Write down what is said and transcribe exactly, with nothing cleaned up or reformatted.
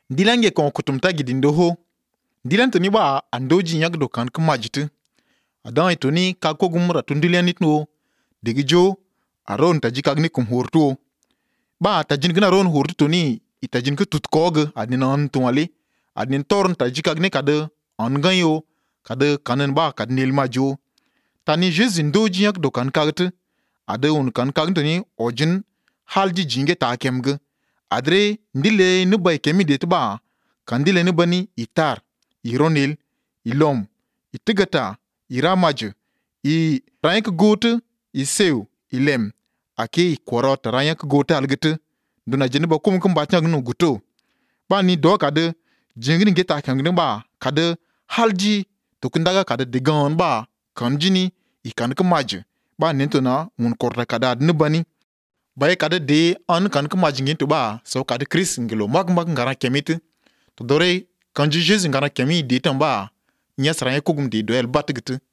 Ndilange kon kutumta gidindo ho. Ndilan toni ba andoji yak do kan kemajitu. Adan itoni kako gumra tundilan nitno. Degijo aron taji kagni kum hurtu. Ba tajin gna ron hurtu toni itajin ke tutkog adnin an tuwali. Adnin torn taji kagni kade anganyo kade kanen ba kadnil majo. Tani Jésus ndoji yak do kan kagte. Ade un kan kagte ni ojin halji jinge ta kemge. Adre ndile nubai kemi det ba. Kandile nubani itar, ironil, ilom, itigata, iramaj, i rank gote, isew, ilem, ake korot rank gote algete, duna jene ba kum kum batnya gnu guto. Ba ni do kade jengni geta kangni ba kade halji tokundaga kade digan ba kanjini ikan kemaje. Ba nentona un korta kada nubani. Baye kade de an kan kemaje ngintu ba so kade Chris ngelo mag mag ngara kemite. To dore kanji Jésus ngana kemi de tamba nyasra kugum de doel batgete.